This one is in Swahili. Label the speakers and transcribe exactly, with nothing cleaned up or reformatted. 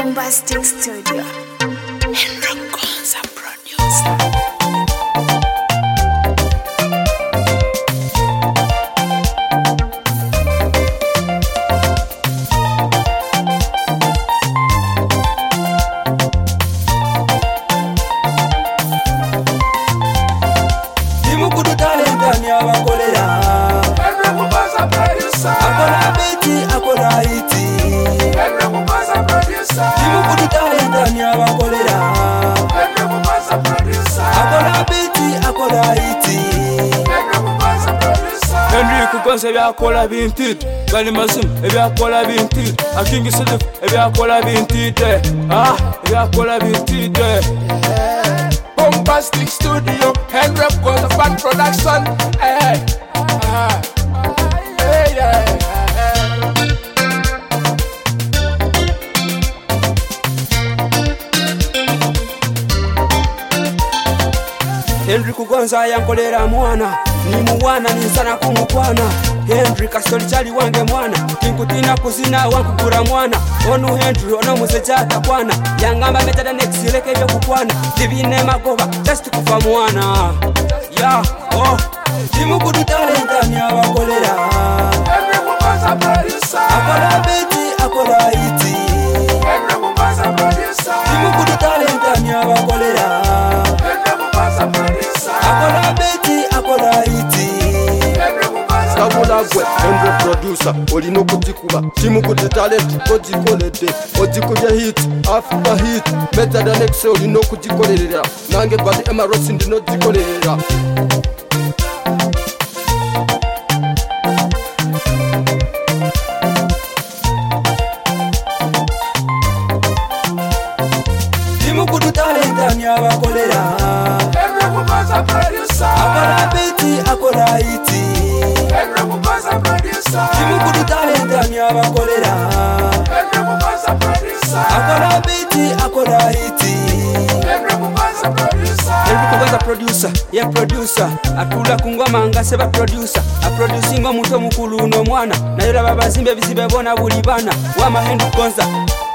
Speaker 1: Bombastic Studio. Henry Gonza producer.
Speaker 2: Mukudu talenta ni abakolera
Speaker 3: Henry Gonza producer.
Speaker 2: Akola biti akola iti
Speaker 3: Henry Gonza producer.
Speaker 2: Mukudu talenta ni abakolera
Speaker 3: Henry Gonza producer.
Speaker 2: Akola biti akola iti
Speaker 3: Henry Gonza producer.
Speaker 4: Henry kugonza byakola bintu bali mazim ebyakola bintu akingi sedef ebyakola bintu ah ebyakola bintu
Speaker 3: Bombastic Studio, Henry Gonza fan production. Hey, ah, hey, yeah, hey.
Speaker 2: Henry kugonza yankolera mwana ni muwana ni sana kumukwana Henry kasoli chali wange mwana kinkutina kuzina wankugura mwana onu Henry ono muzejata kwana yangamba metada next leke byo kukwana divine magoba just kufa mwana ya oh Mukudu talenta ni abakolera
Speaker 3: Henry Gonza producer.
Speaker 2: akola biti akola iti
Speaker 3: Henry Gonza producer.
Speaker 2: Mukudu talenta ni abakolera
Speaker 3: Henry Gonza producer.
Speaker 2: akola biti akola iti
Speaker 3: Henry Gonza
Speaker 5: Tabula gwe Henry producer olina okugikuba Mukudu talent ogikoledde ogikubye hit after hit better than next olina okugikolerera nange bali Emaros ndino ogikolerera
Speaker 2: Mukudu talenta ni abakolera
Speaker 3: Henry Gonza producer.
Speaker 2: akola biti akola iti
Speaker 3: Henry Gonza producer.
Speaker 2: Mukudu talenta ni abakolera
Speaker 3: Henry Gonza producer.
Speaker 2: akola biti akola iti
Speaker 3: Henry Gonza producer.
Speaker 2: Henry kugonza producer ye producer atula kungoma nga seba producer a producing omuto mukulu no mwana nayo laba bazimbe bizibe bona buli bana wama Henry Gonza